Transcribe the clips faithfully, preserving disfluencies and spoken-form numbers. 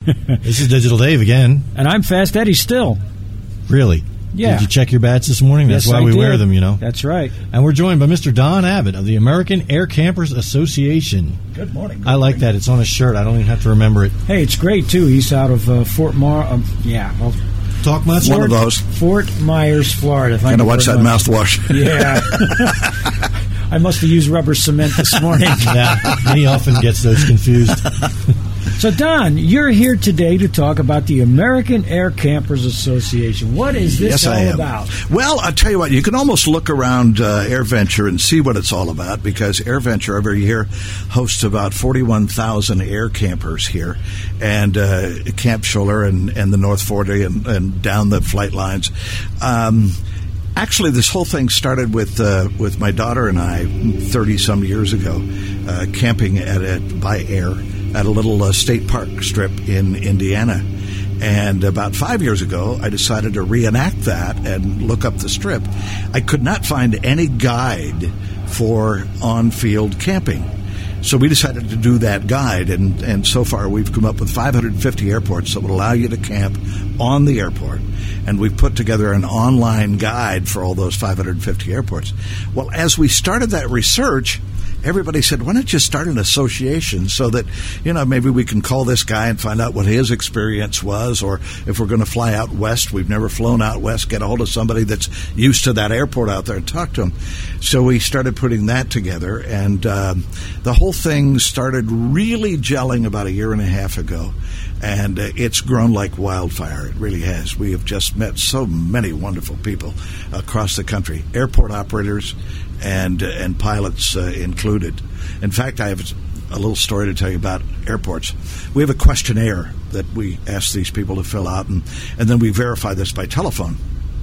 This is Digital Dave again. And I'm Fast Eddie still. Really? Yeah. Did you check your bats this morning? That's yes, why I we did. wear them, you know. That's right. And we're joined by Mister Don Abbott of the American Air Campers Association. Good morning. Good I like morning. that. It's on his shirt. I don't even have to remember it. Hey, it's great, too. He's out of uh, Fort Mar... Um, yeah, well... Talk much? One of those. Fort Myers, Florida. Kind of watch that mouthwash. Yeah. I must have used rubber cement this morning. Yeah, he often gets those confused. So, Don, you're here today to talk about the American Air Campers Association. What is this yes, all I am. about? Well, I'll tell you what, you can almost look around uh, AirVenture and see what it's all about, because AirVenture every year hosts about forty-one thousand air campers here, and uh, Camp Scholler and, and the North forty and, and down the flight lines. Um Actually, this whole thing started with uh, with my daughter and I thirty some years ago, uh, camping at a, by air at a little uh, state park strip in Indiana. And about five years ago, I decided to reenact that and look up the strip. I could not find any guide for on-field camping. So we decided to do that guide, and, and so far we've come up with five hundred fifty airports that will allow you to camp on the airport. And we've put together an online guide for all those five hundred fifty airports. Well, as we started that research, everybody said, why don't you start an association so that, you know, maybe we can call this guy and find out what his experience was, or if we're going to fly out west, we've never flown out west, get a hold of somebody that's used to that airport out there and talk to them. So we started putting that together, and um, the whole thing started really gelling about a year and a half ago. And uh, it's grown like wildfire. It really has. We have just met so many wonderful people across the country, airport operators and uh, and pilots uh, included. In fact, I have a little story to tell you about airports. We have a questionnaire that we ask these people to fill out, and, and then we verify this by telephone.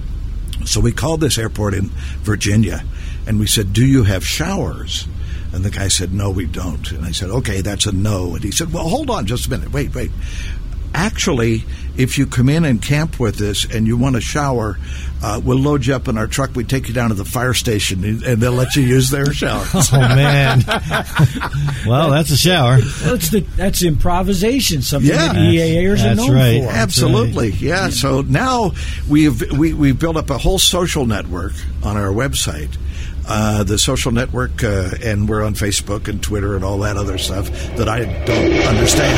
So we called this airport in Virginia, and we said, do you have showers? And the guy said, no, we don't. And I said, okay, that's a no. And he said, well, hold on just a minute. Wait, wait. Actually, if you come in and camp with us and you want a shower, uh, we'll load you up in our truck. We take you down to the fire station, and, and they'll let you use their shower. Oh, man. Well, that's a shower. Well, that's, the, that's improvisation, something Yeah. that E A Ers are That's known right. for. Absolutely, yeah. So now we've we, we've built up a whole social network on our website. Uh, the social network, uh, and we're on Facebook and Twitter and all that other stuff that I don't understand.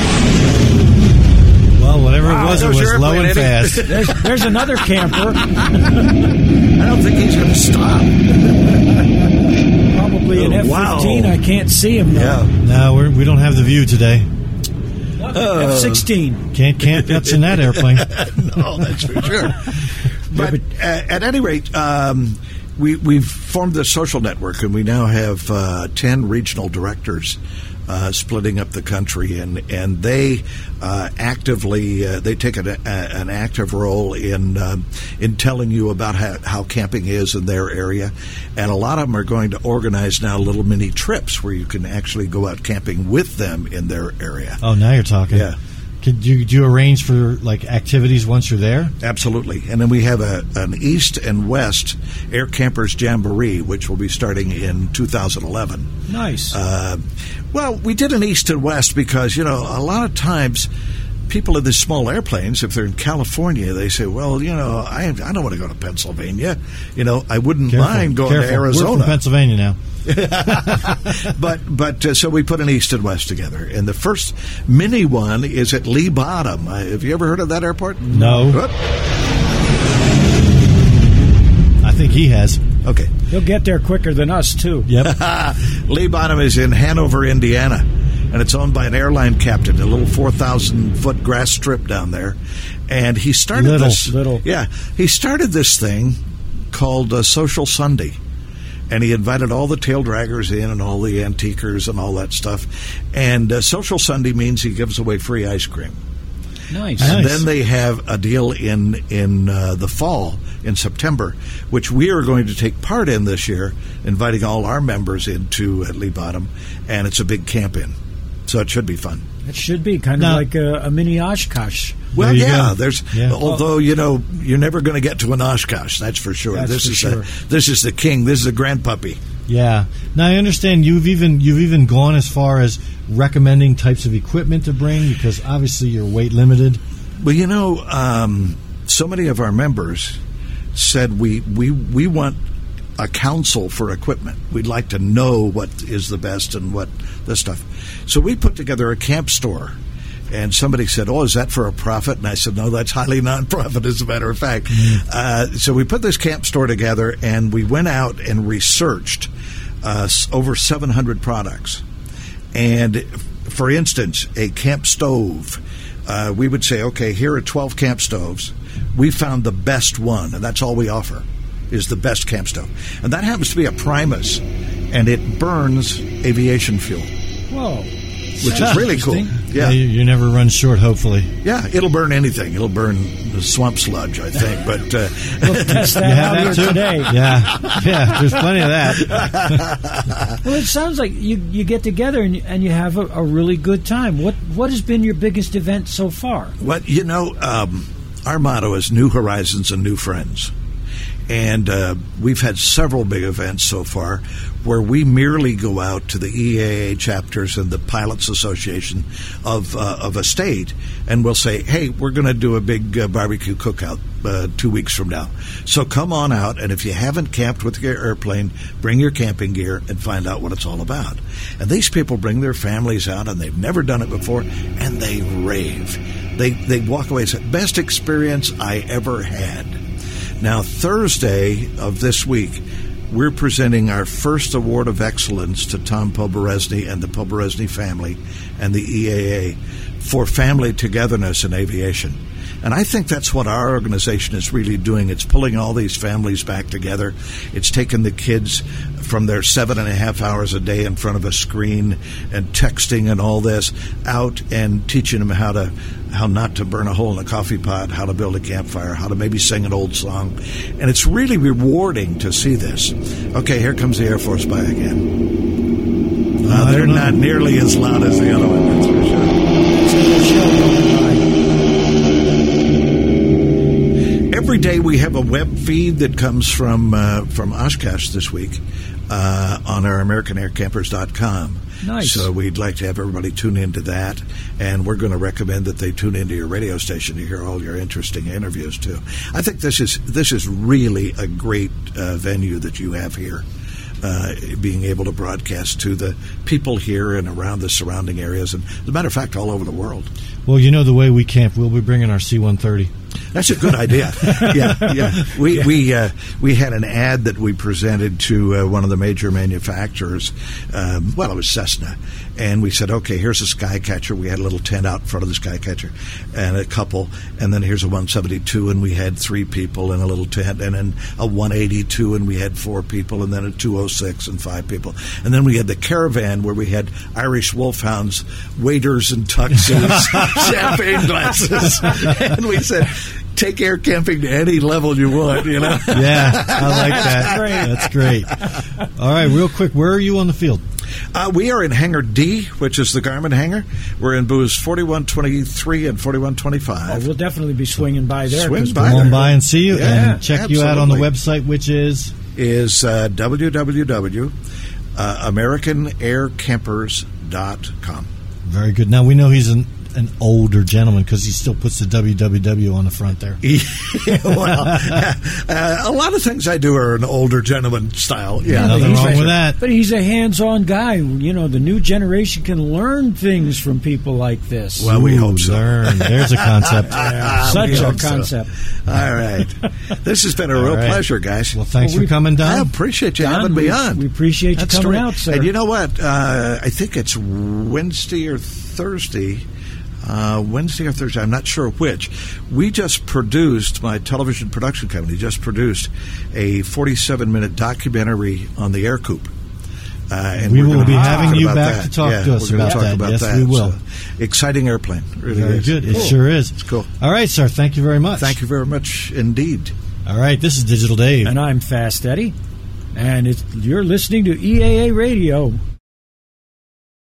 Well, whatever Wow, it was, it those was are low and airplane fast. There's, there's another camper, I don't think he's going to stop. probably an F Wow. fifteen. I can't see him, though. Yeah. No, we're, we don't have the view today. F sixteen. Can't camp nuts in that airplane. No, that's for sure. But uh, at any rate, um, we, we've formed this social network, and we now have uh, ten regional directors uh, splitting up the country, and and they uh, actively uh, they take an, a, an active role in um, in telling you about how, how camping is in their area, and a lot of them are going to organize now little mini trips where you can actually go out camping with them in their area. Oh, now you're talking. Yeah. Could you, do you arrange for like activities once you're there? Absolutely. And then we have a, an East and West Air Campers Jamboree, which will be starting in two thousand eleven. Nice. Uh, well, we did an East and West because, you know, a lot of times people in these small airplanes, if they're in California, they say, well, you know, I, I don't want to go to Pennsylvania. You know, I wouldn't Careful, mind going careful. to Arizona. We're from Pennsylvania now. but but uh, so we put an East and West together, and the first mini one is at Lee Bottom. Uh, have you ever heard of that airport? No. Whoop. I think he has. Okay. He'll get there quicker than us, too. Yep. Lee Bottom is in Hanover, Indiana, and it's owned by an airline captain, a little four thousand foot grass strip down there. And he started Little, this. little. Yeah, he started this thing called uh, Social Sunday. And he invited all the tail draggers in and all the antiquers and all that stuff. And uh, Social Sunday means he gives away free ice cream. Nice. Nice. And then they have a deal in in uh, the fall, in September, which we are going to take part in this year, inviting all our members into at Lee Bottom, and it's a big camp-in. So it should be fun. It should be kind Now- of like a, a mini Oshkosh. Well, There you yeah, go. there's Yeah. although you know you're never going to get to an Oshkosh, that's for sure. That's this for is sure. The, this is the king. This is the grandpuppy. Yeah. Now I understand you've even you've even gone as far as recommending types of equipment to bring because obviously you're weight limited. Well, you know, um, so many of our members said we, we we want a council for equipment. We'd like to know what is the best and what this stuff. So we put together a camp store. And somebody said, oh, is that for a profit? And I said, no, that's highly non-profit, as a matter of fact. Mm-hmm. Uh, so we put this camp store together, and we went out and researched uh, over seven hundred products. And, for instance, a camp stove, uh, we would say, okay, here are twelve camp stoves. We found the best one, and that's all we offer, is the best camp stove. And that happens to be a Primus, and it burns aviation fuel. Whoa. Which is really cool. Yeah. yeah you, you never run short, hopefully. Yeah, it'll burn anything. It'll burn the swamp sludge, I think. But uh, we'll test that out here today. Yeah, yeah. There's plenty of that. Well, it sounds like you you get together and you, and you have a, a really good time. What what has been your biggest event so far? Well, you know, um, our motto is New Horizons and New Friends. And uh, we've had several big events so far where we merely go out to the E A A chapters and the Pilots Association of uh, of a state, and we'll say, hey, we're going to do a big uh, barbecue cookout uh, two weeks from now. So come on out, and if you haven't camped with your airplane, bring your camping gear and find out what it's all about. And these people bring their families out, and they've never done it before, and they rave. They, they walk away and say, best experience I ever had. Now, Thursday of this week, we're presenting our first Award of Excellence to Tom Poberezny and the Poberezny family and the E A A for family togetherness in aviation. And I think that's what our organization is really doing. It's pulling all these families back together. It's taking the kids from their seven and a half hours a day in front of a screen and texting and all this out and teaching them how to how not to burn a hole in a coffee pot, how to build a campfire, how to maybe sing an old song. And it's really rewarding to see this. Okay, here comes the Air Force by again. Uh, they're not nearly as loud as the other one, that's for sure. Every day we have a web feed that comes from uh, from Oshkosh this week uh, on our American Air Campers dot com. Nice. So we'd like to have everybody tune into that, and we're going to recommend that they tune into your radio station to hear all your interesting interviews too. I think this is this is really a great uh, venue that you have here. Uh, being able to broadcast to the people here and around the surrounding areas, and as a matter of fact, all over the world. Well, you know the way we camp, we'll be bringing our C one thirty. That's a good idea. Yeah, yeah. We we uh, we had an ad that we presented to uh, one of the major manufacturers. Um, well, it was Cessna, and we said, okay, here's a Skycatcher. We had a little tent out in front of the Skycatcher, and a couple, and then here's a one seventy-two, and we had three people in a little tent, and then a one eighty-two, and we had four people, and then a two oh six and five people, and then we had the Caravan where we had Irish Wolfhounds, waiters and tuxes, champagne glasses, and we said, take air camping to any level you want, you know? Yeah, I like that. That's great. All right, real quick, where are you on the field? Uh, we are in Hangar D, which is the Garmin hangar. We're in booths forty-one twenty-three and forty-one twenty-five. Oh, we'll definitely be swinging by there. Swing by Come on there. by and see you, Yeah, and check absolutely. you out on the website, which is? Is uh, w w w dot american air campers dot com. Very good. Now, we know he's an an older gentleman because he still puts the W W W on the front there. Yeah, well, uh, a lot of things I do are an older gentleman style. Yeah, Yeah, nothing he's wrong a- with that. But he's a hands-on guy. You know, the new generation can learn things from people like this. Well, we Ooh, hope so. Learn. There's a concept. Ah, Such we a hope so. concept. All right. This has been a real right. pleasure, guys. Well, thanks Well, we- for coming, I Don. appreciate you Don, having we, me on. we appreciate That's you coming great. out, sir. And you know what? Uh, I think it's Wednesday or Thursday. Uh, Wednesday or Thursday, I'm not sure which. We just produced, my television production company just produced a forty-seven minute documentary on the Air Coupe. Uh, and We we're will gonna be talking having you about back that. to talk yeah, to us we're gonna about talk that. About Yes, that. we will. So, exciting airplane. Really Very is. good. It Cool. sure is. It's cool. All right, sir. Thank you very much. Thank you very much indeed. All right, this is Digital Dave. And I'm Fast Eddie. And it's, you're listening to E A A Radio.